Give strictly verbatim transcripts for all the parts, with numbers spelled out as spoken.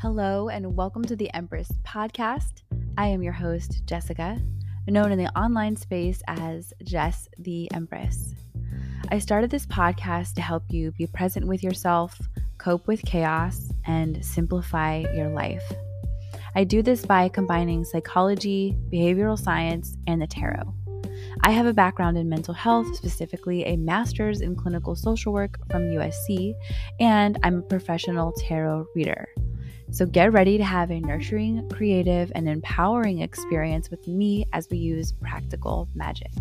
Hello and welcome to the Empress Podcast. I am your host, Jessica, known in the online space as Jess the Empress. I started this podcast to help you be present with yourself, cope with chaos, and simplify your life. I do this by combining psychology, behavioral science, and the tarot. I have a background in mental health, specifically a master's in clinical social work from U S C, and I'm a professional tarot reader. So get ready to have a nurturing, creative, and empowering experience with me as we use practical magic.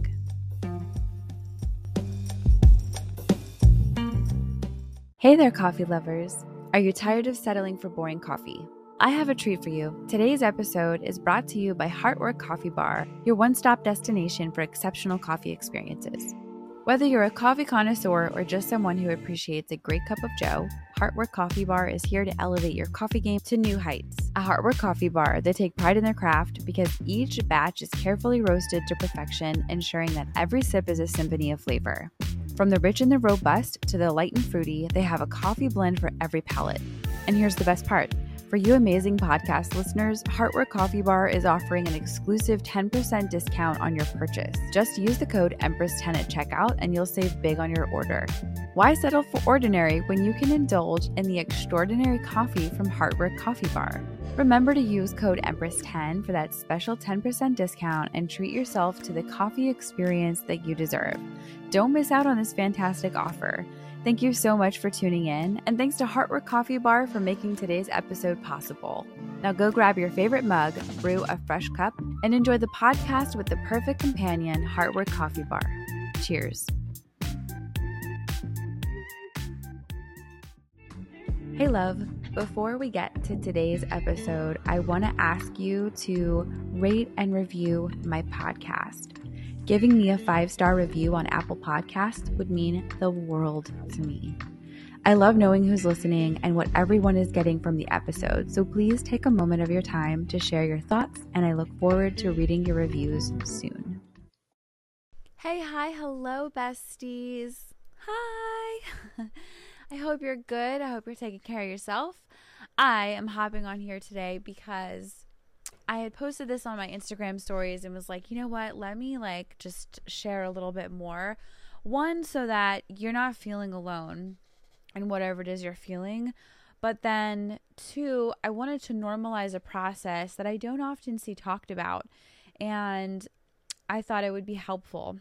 Hey there, coffee lovers. Are you tired of settling for boring coffee? I have a treat for you. Today's episode is brought to you by Heartwork Coffee Bar, your one-stop destination for exceptional coffee experiences. Whether you're a coffee connoisseur or just someone who appreciates a great cup of joe, Heartwork Coffee Bar is here to elevate your coffee game to new heights. At Heartwork Coffee Bar, they take pride in their craft because each batch is carefully roasted to perfection, ensuring that every sip is a symphony of flavor. From the rich and the robust to the light and fruity, they have a coffee blend for every palate. And here's the best part. For you amazing podcast listeners, Heartwork Coffee Bar is offering an exclusive ten percent discount on your purchase. Just use the code Empress ten at checkout and you'll save big on your order. Why settle for ordinary when you can indulge in the extraordinary coffee from Heartwork Coffee Bar? Remember to use code Empress ten for that special ten percent discount and treat yourself to the coffee experience that you deserve. Don't miss out on this fantastic offer. Thank you so much for tuning in, and thanks to Heartwork Coffee Bar for making today's episode possible. Now go grab your favorite mug, brew a fresh cup, and enjoy the podcast with the perfect companion, Heartwork Coffee Bar. Cheers. Hey love, before we get to today's episode, I want to ask you to rate and review my podcast. Giving me a five-star review on Apple Podcasts would mean the world to me. I love knowing who's listening and what everyone is getting from the episode, so please take a moment of your time to share your thoughts, and I look forward to reading your reviews soon. Hey, hi, hello, besties. Hi. I hope you're good. I hope you're taking care of yourself. I am hopping on here today because I had posted this on my Instagram stories and was like, you know what, let me like just share a little bit more. One, so that you're not feeling alone in whatever it is you're feeling. But then two, I wanted to normalize a process that I don't often see talked about. And I thought it would be helpful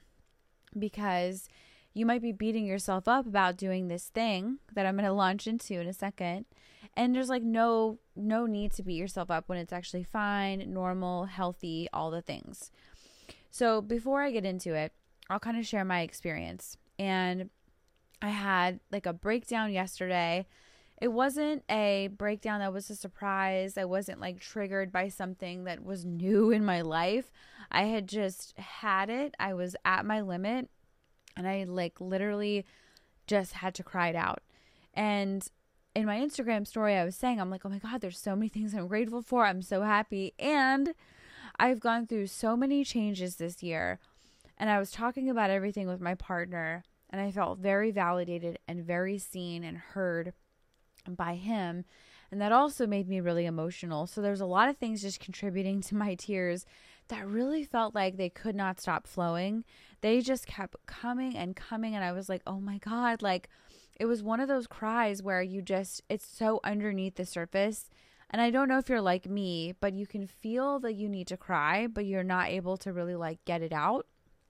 because you might be beating yourself up about doing this thing that I'm going to launch into in a second. And there's like no no need to beat yourself up when it's actually fine, normal, healthy, all the things. So before I get into it, I'll kind of share my experience. And I had like a breakdown yesterday. It wasn't a breakdown that was a surprise. I wasn't like triggered by something that was new in my life. I had just had it. I was at my limit. And I like literally just had to cry it out. And in my Instagram story, I was saying, I'm like, oh my God, there's so many things I'm grateful for. I'm so happy. And I've gone through so many changes this year. And I was talking about everything with my partner. And I felt very validated and very seen and heard by him. And that also made me really emotional. So there's a lot of things just contributing to my tears that really felt like they could not stop flowing. They just kept coming and coming. And I was like, oh my God, like it was one of those cries where you just, it's so underneath the surface. And I don't know if you're like me, but you can feel that you need to cry, but you're not able to really like get it out.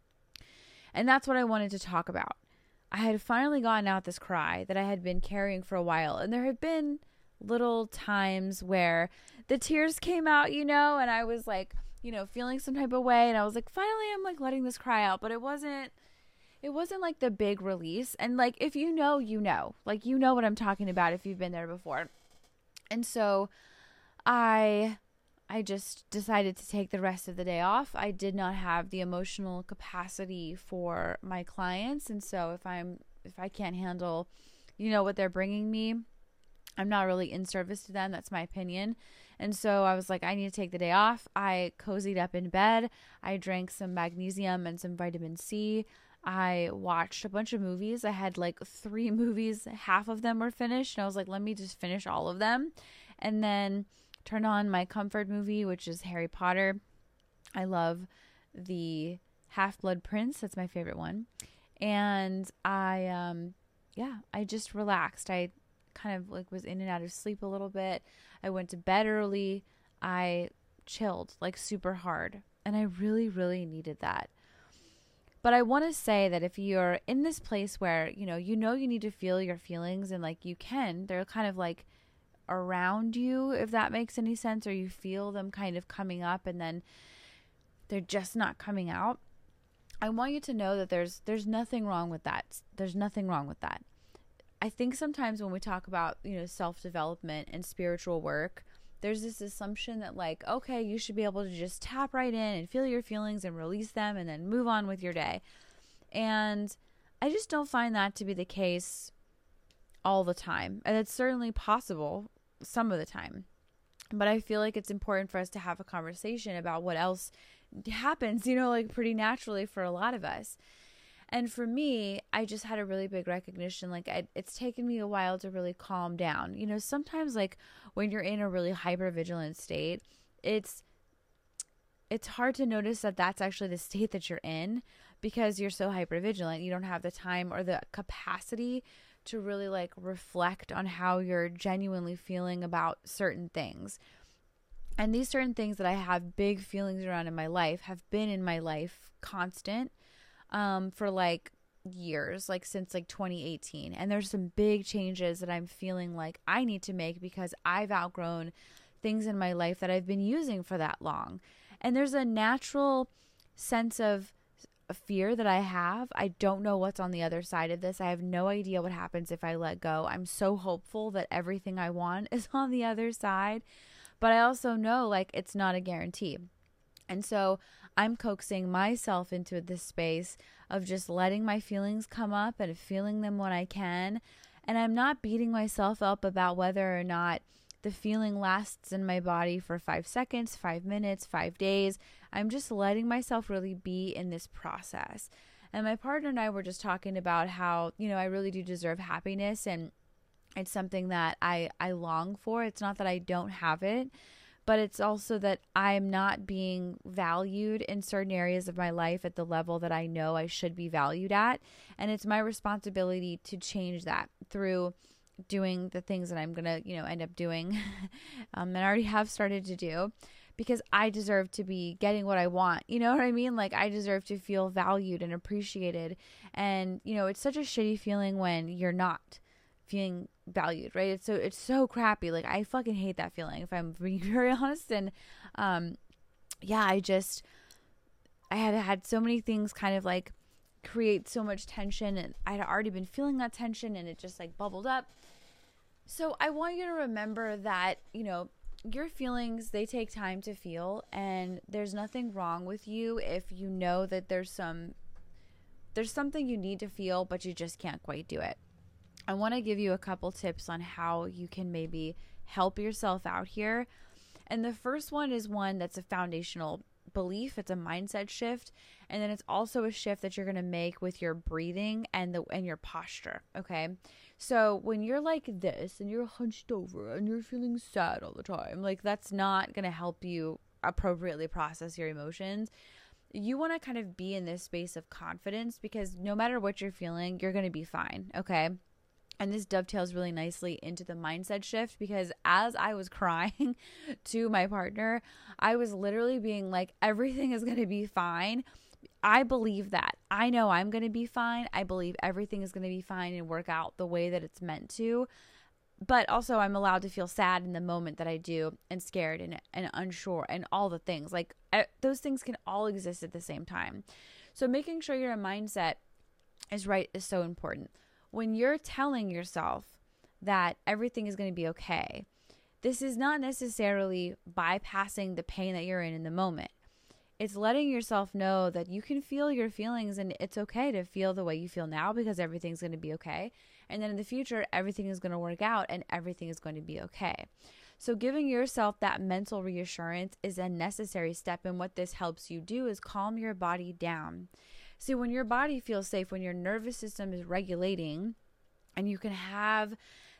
And that's what I wanted to talk about. I had finally gotten out this cry that I had been carrying for a while. And there had been little times where the tears came out, you know, and I was like, you know, feeling some type of way. And I was like, finally, I'm like letting this cry out. But it wasn't, it wasn't like the big release. And like, if you know, you know, like, you know what I'm talking about if you've been there before. And so I, I just decided to take the rest of the day off. I did not have the emotional capacity for my clients. And so if I'm, if I can't handle, you know, what they're bringing me, I'm not really in service to them. That's my opinion. And so I was like, I need to take the day off. I cozied up in bed. I drank some magnesium and some vitamin C. I watched a bunch of movies. I had like three movies. Half of them were finished. And I was like, let me just finish all of them. and then turn on my comfort movie, which is Harry Potter. I love the Half-Blood Prince. That's my favorite one. And I, um, yeah, I just relaxed. I kind of like was in and out of sleep a little bit. I went to bed early. I chilled like super hard. And I really, really needed that. But I want to say that if you're in this place where, you know, you know you need to feel your feelings and like you can, they're kind of like around you, if that makes any sense, or you feel them kind of coming up and then they're just not coming out. I want you to know that there's there's nothing wrong with that. There's nothing wrong with that. I think sometimes when we talk about, you know, self-development and spiritual work, there's this assumption that like, okay, you should be able to just tap right in and feel your feelings and release them and then move on with your day. And I just don't find that to be the case all the time. And it's certainly possible some of the time. But I feel like it's important for us to have a conversation about what else happens, you know, like pretty naturally for a lot of us. And for me, I just had a really big recognition. Like I, it's taken me a while to really calm down. You know, sometimes like when you're in a really hyper vigilant state, it's it's hard to notice that that's actually the state that you're in because you're so hyper vigilant. You don't have the time or the capacity to really like reflect on how you're genuinely feeling about certain things. And these certain things that I have big feelings around in my life have been in my life constant um, for like years, like since like twenty eighteen. And there's some big changes that I'm feeling like I need to make because I've outgrown things in my life that I've been using for that long. And there's a natural sense of fear that I have. I don't know what's on the other side of this. I have no idea what happens if I let go. I'm so hopeful that everything I want is on the other side. But I also know like it's not a guarantee. And so I'm coaxing myself into this space of just letting my feelings come up and feeling them when I can. And I'm not beating myself up about whether or not the feeling lasts in my body for five seconds, five minutes, five days. I'm just letting myself really be in this process. And my partner and I were just talking about how, you know, I really do deserve happiness and it's something that I, I long for. It's not that I don't have it, but it's also that I'm not being valued in certain areas of my life at the level that I know I should be valued at. And it's my responsibility to change that through doing the things that I'm going to, you know, end up doing um, and I already have started to do because I deserve to be getting what I want. You know what I mean? Like I deserve to feel valued and appreciated. And, you know, it's such a shitty feeling when you're not feeling valued, right? It's so, it's so crappy. Like I fucking hate that feeling if I'm being very honest. And, um, yeah, I just, I had had so many things kind of like create so much tension and I'd already been feeling that tension and it just like bubbled up. So I want you to remember that, you know, your feelings, they take time to feel and there's nothing wrong with you if you know that there's some, there's something you need to feel, but you just can't quite do it. I want to give you a couple tips on how you can maybe help yourself out here. And the first one is one that's a foundational belief. It's a mindset shift. And then it's also a shift that you're going to make with your breathing and the and your posture. Okay. So when you're like this and you're hunched over and you're feeling sad all the time, like that's not going to help you appropriately process your emotions. You want to kind of be in this space of confidence because no matter what you're feeling, you're going to be fine. Okay. And this dovetails really nicely into the mindset shift because as I was crying to my partner, I was literally being like, everything is going to be fine. I believe that. I know I'm going to be fine. I believe everything is going to be fine and work out the way that it's meant to. But also I'm allowed to feel sad in the moment that I do and scared and, and unsure and all the things. Like I, those things can all exist at the same time. So making sure your mindset is right is so important. When you're telling yourself that everything is going to be okay, this is not necessarily bypassing the pain that you're in in the moment. It's letting yourself know that you can feel your feelings and it's okay to feel the way you feel now because everything's going to be okay. And then in the future, everything is going to work out and everything is going to be okay. So giving yourself that mental reassurance is a necessary step. And what this helps you do is calm your body down. See, when your body feels safe, when your nervous system is regulating and you can have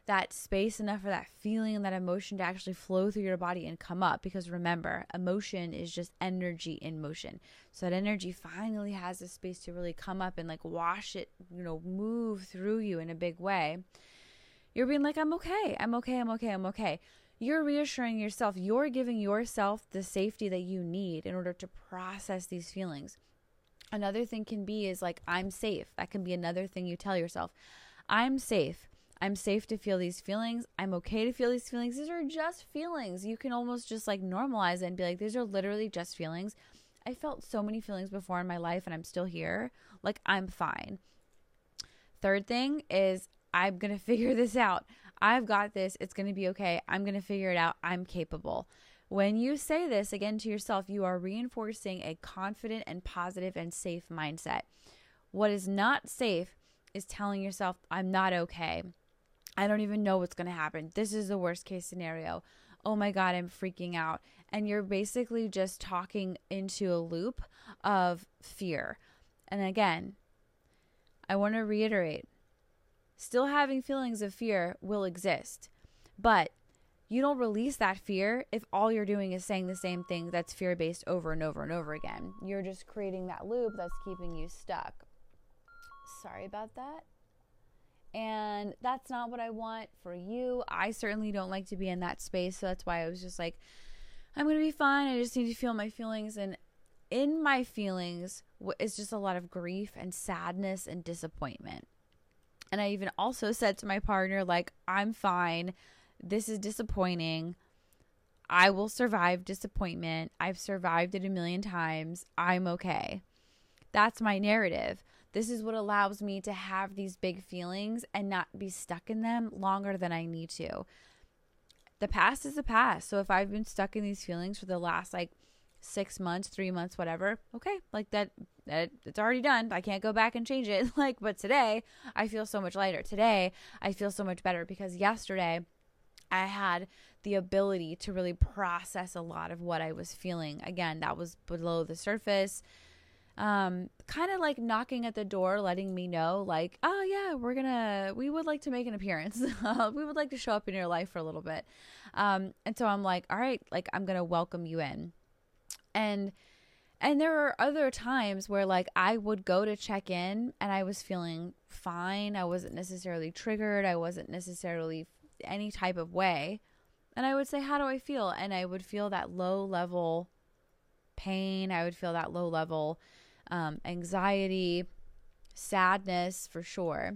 that space enough for that feeling and that emotion to actually flow through your body and come up. Because remember, emotion is just energy in motion. So that energy finally has the space to really come up and like wash it, you know, move through you in a big way. You're being like, I'm okay. I'm okay. I'm okay. I'm okay. You're reassuring yourself. You're giving yourself the safety that you need in order to process these feelings. Another thing can be is like, I'm safe. That can be another thing you tell yourself. I'm safe. I'm safe to feel these feelings. I'm okay to feel these feelings. These are just feelings. You can almost just like normalize it and be like, these are literally just feelings. I felt so many feelings before in my life and I'm still here. Like, I'm fine. Third thing is, I'm going to figure this out. I've got this. It's going to be okay. I'm going to figure it out. I'm capable. When you say this again to yourself, you are reinforcing a confident and positive and safe mindset. What is not safe is telling yourself, I'm not okay. I don't even know what's going to happen. This is the worst case scenario. Oh my God, I'm freaking out. And you're basically just talking into a loop of fear. And again, I want to reiterate, still having feelings of fear will exist, but you don't release that fear if all you're doing is saying the same thing that's fear-based over and over and over again. You're just creating that loop that's keeping you stuck. Sorry about that. And that's not what I want for you. I certainly don't like to be in that space. So that's why I was just like, I'm going to be fine. I just need to feel my feelings. And in my feelings is just a lot of grief and sadness and disappointment. And I even also said to my partner, like, I'm fine. This is disappointing. I will survive disappointment. I've survived it a million times. I'm okay. That's my narrative. This is what allows me to have these big feelings and not be stuck in them longer than I need to. The past is the past. So if I've been stuck in these feelings for the last like six months, three months, whatever, okay, like that, that it's already done. I can't go back and change it. Like, but today I feel so much lighter. Today I feel so much better because yesterday I had the ability to really process a lot of what I was feeling. Again, that was below the surface. Um, kind of like knocking at the door, letting me know like, oh yeah, we're gonna, we would like to make an appearance. We would like to show up in your life for a little bit. Um, and so I'm like, all right, like I'm going to welcome you in. And, and there were other times where like I would go to check in and I was feeling fine. I wasn't necessarily triggered. I wasn't necessarily any type of way. And I would say, how do I feel? And I would feel that low level pain. I would feel that low level Um, anxiety, sadness for sure.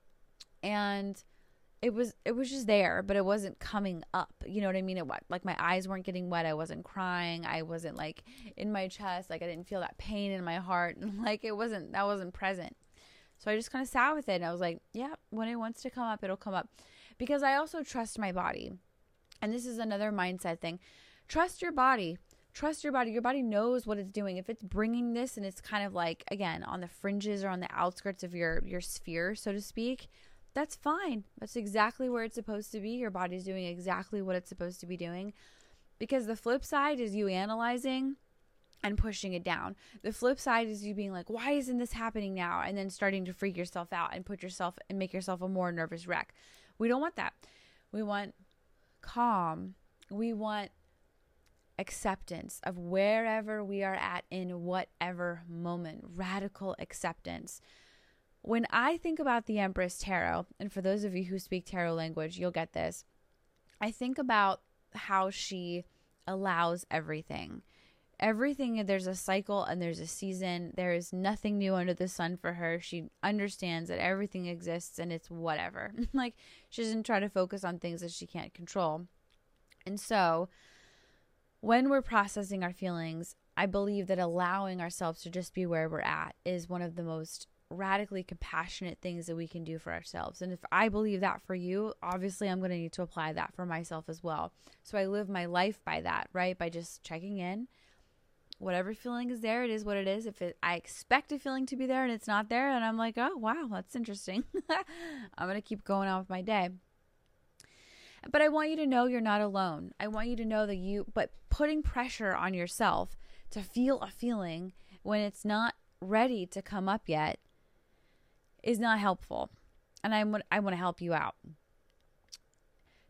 And it was, it was just there, but it wasn't coming up. You know what I mean? It, like my eyes weren't getting wet. I wasn't crying. I wasn't like in my chest. Like I didn't feel that pain in my heart. And like, it wasn't, that wasn't present. So I just kind of sat with it and I was like, yeah, when it wants to come up, it'll come up, because I also trust my body. And this is another mindset thing. Trust your body. Trust your body. Your body knows what it's doing. If it's bringing this and it's kind of like, again, on the fringes or on the outskirts of your, your sphere, so to speak, that's fine. That's exactly where it's supposed to be. Your body's doing exactly what it's supposed to be doing. Because the flip side is you analyzing and pushing it down. The flip side is you being like, why isn't this happening now? And then starting to freak yourself out and put yourself and make yourself a more nervous wreck. We don't want that. We want calm. We want acceptance of wherever we are at in whatever moment. Radical acceptance. When I think about the Empress Tarot, and for those of you who speak tarot language, you'll get this. I think about how she allows everything. Everything, there's a cycle and there's a season. There is nothing new under the sun for her. She understands that everything exists and it's whatever. Like, she doesn't try to focus on things that she can't control. And so when we're processing our feelings, I believe that allowing ourselves to just be where we're at is one of the most radically compassionate things that we can do for ourselves. And if I believe that for you, obviously I'm going to need to apply that for myself as well. So I live my life by that, right? By just checking in. Whatever feeling is there, it is what it is. If it, I expect a feeling to be there and it's not there, and I'm like, oh, wow, that's interesting. I'm going to keep going on with my day. But I want you to know you're not alone. I want you to know that you, but putting pressure on yourself to feel a feeling when it's not ready to come up yet is not helpful. And I want, I want to help you out.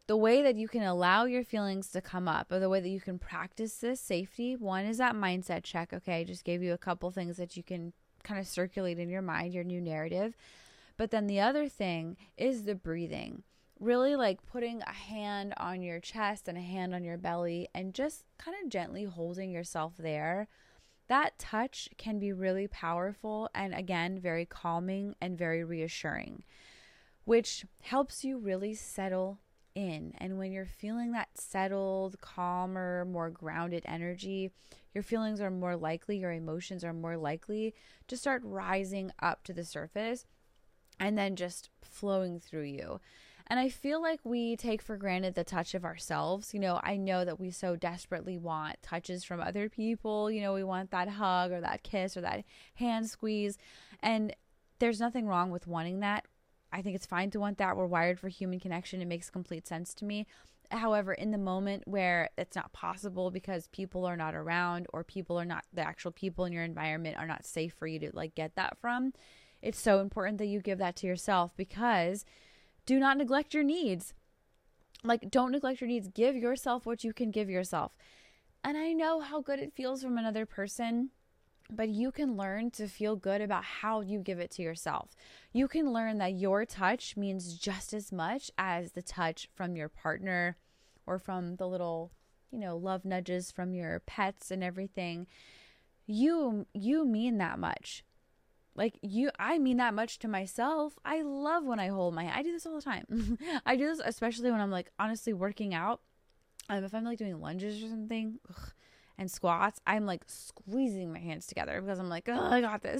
the way that you can allow your feelings to come up, or the way that you can practice this safety, one is that mindset check. Okay, I just gave you a couple things that you can kind of circulate in your mind, your new narrative. But then the other thing is the breathing. Really like putting a hand on your chest and a hand on your belly and just kind of gently holding yourself there. That touch can be really powerful and, again, very calming and very reassuring, which helps you really settle in. And when you're feeling that settled, calmer, more grounded energy, your feelings are more likely, your emotions are more likely to start rising up to the surface and then just flowing through you. And I feel like we take for granted the touch of ourselves. You know, I know that we so desperately want touches from other people. You know, we want that hug or that kiss or that hand squeeze. And there's nothing wrong with wanting that. I think it's fine to want that. We're wired for human connection. It makes complete sense to me. However, in the moment where it's not possible because people are not around, or people are not, the actual people in your environment are not safe for you to like get that from, it's so important that you give that to yourself, because do not neglect your needs. Like, don't neglect your needs. Give yourself what you can give yourself. And I know how good it feels from another person, but you can learn to feel good about how you give it to yourself. You can learn that your touch means just as much as the touch from your partner, or from the little, you know, love nudges from your pets and everything. You, you mean that much. Like you, I mean that much to myself. I love when I hold my hand. I do this all the time. I do this especially when I'm like honestly working out. Um, if I'm like doing lunges or something, ugh, and squats, I'm like squeezing my hands together because I'm like, oh, I got this.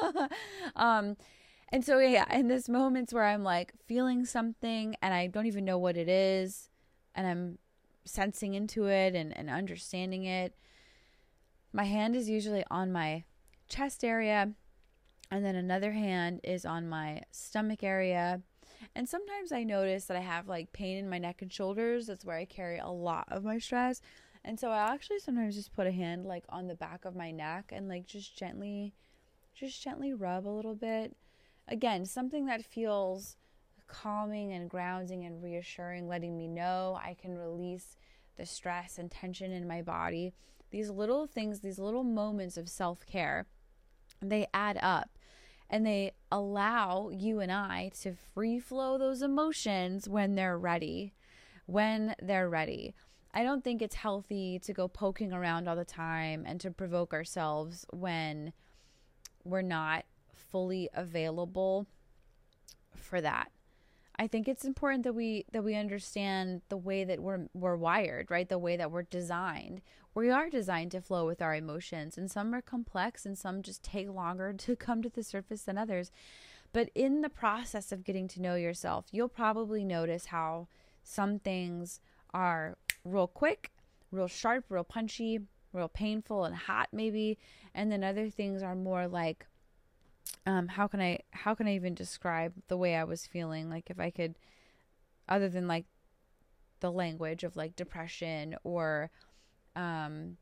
um, and so yeah, in this moments where I'm like feeling something and I don't even know what it is, and I'm sensing into it and, and understanding it, my hand is usually on my chest area. And then another hand is on my stomach area. And sometimes I notice that I have like pain in my neck and shoulders. That's where I carry a lot of my stress. And so I actually sometimes just put a hand like on the back of my neck and like just gently, just gently rub a little bit. Again, something that feels calming and grounding and reassuring, letting me know I can release the stress and tension in my body. These little things, these little moments of self-care, they add up, and they allow you and I to free flow those emotions when they're ready, when they're ready. I don't think it's healthy to go poking around all the time and to provoke ourselves when we're not fully available for that. I think it's important that we that we understand the way that we're we're wired, right? The way that we're designed. We are designed to flow with our emotions, and some are complex and some just take longer to come to the surface than others. But in the process of getting to know yourself, you'll probably notice how some things are real quick, real sharp, real punchy, real painful and hot maybe, and then other things are more like Um, how can I, how can I even describe the way I was feeling? Like if I could, other than like the language of like depression or, um,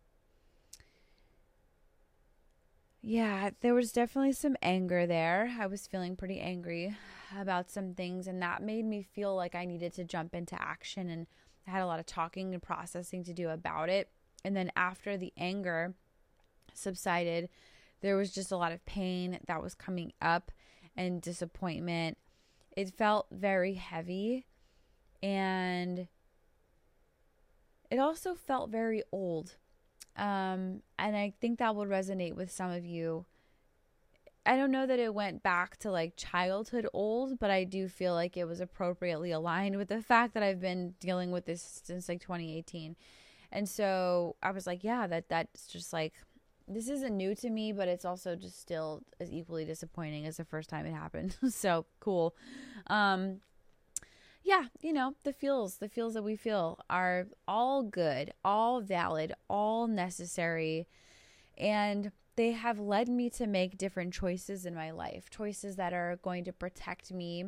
yeah, there was definitely some anger there. I was feeling pretty angry about some things, and that made me feel like I needed to jump into action, and I had a lot of talking and processing to do about it. And then after the anger subsided, there was just a lot of pain that was coming up and disappointment. It felt very heavy, and it also felt very old. Um, and I think that would resonate with some of you. I don't know that it went back to like childhood old, but I do feel like it was appropriately aligned with the fact that I've been dealing with this since like twenty eighteen. And so I was like, yeah, that that's just like, this isn't new to me, but it's also just still as equally disappointing as the first time it happened. So cool. Um, yeah, you know, the feels, the feels that we feel are all good, all valid, all necessary. And they have led me to make different choices in my life, choices that are going to protect me,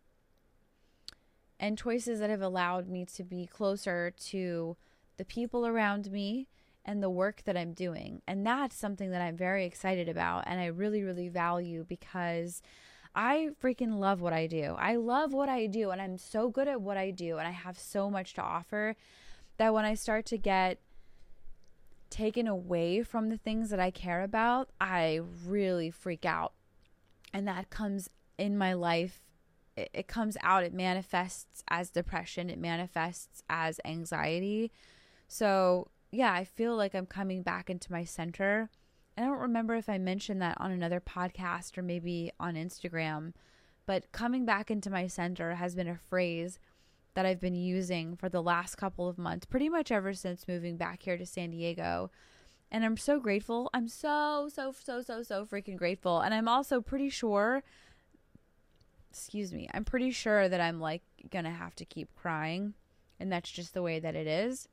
and choices that have allowed me to be closer to the people around me and the work that I'm doing. And that's something that I'm very excited about, and I really, really value, because I freaking love what I do. I love what I do, and I'm so good at what I do, and I have so much to offer that when I start to get taken away from the things that I care about, I really freak out. And that comes in my life. It, it comes out. It manifests as depression. It manifests as anxiety. So, yeah, I feel like I'm coming back into my center. I don't remember if I mentioned that on another podcast or maybe on Instagram, but coming back into my center has been a phrase that I've been using for the last couple of months, pretty much ever since moving back here to San Diego. And I'm so grateful. I'm so, so, so, so, so freaking grateful. And I'm also pretty sure, excuse me, I'm pretty sure that I'm like gonna have to keep crying. And that's just the way that it is.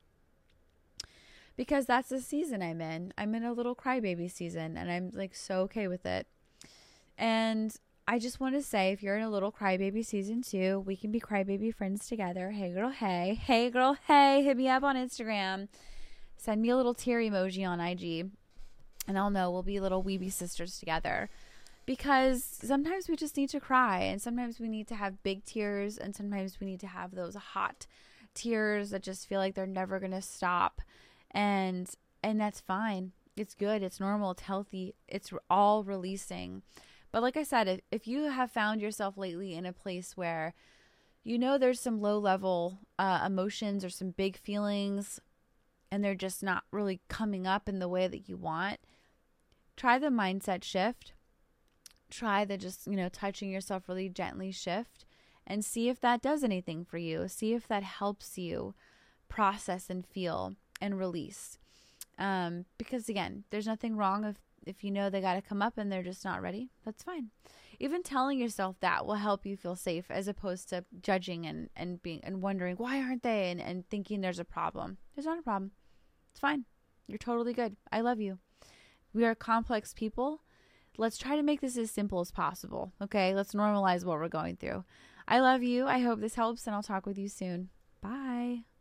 Because that's the season I'm in. I'm in a little crybaby season, and I'm like so okay with it. And I just want to say, if you're in a little crybaby season too, we can be crybaby friends together. Hey girl, hey. Hey girl, hey. Hit me up on Instagram. Send me a little tear emoji on I G, and I'll know we'll be little weeby sisters together. Because sometimes we just need to cry, and sometimes we need to have big tears, and sometimes we need to have those hot tears that just feel like they're never going to stop. And and that's fine. It's good. It's normal. It's healthy. It's all releasing. But like I said, if, if you have found yourself lately in a place where you know there's some low level uh, emotions or some big feelings, and they're just not really coming up in the way that you want, try the mindset shift. Try the just, you know, touching yourself really gently shift, and see if that does anything for you. See if that helps you process and feel and release. Um, because again, there's nothing wrong if, if you know they got to come up and they're just not ready. That's fine. Even telling yourself that will help you feel safe, as opposed to judging and, and being and wondering why aren't they, and, and thinking there's a problem. There's not a problem. It's fine. You're totally good. I love you. We are complex people. Let's try to make this as simple as possible. Okay. Let's normalize what we're going through. I love you. I hope this helps, and I'll talk with you soon. Bye.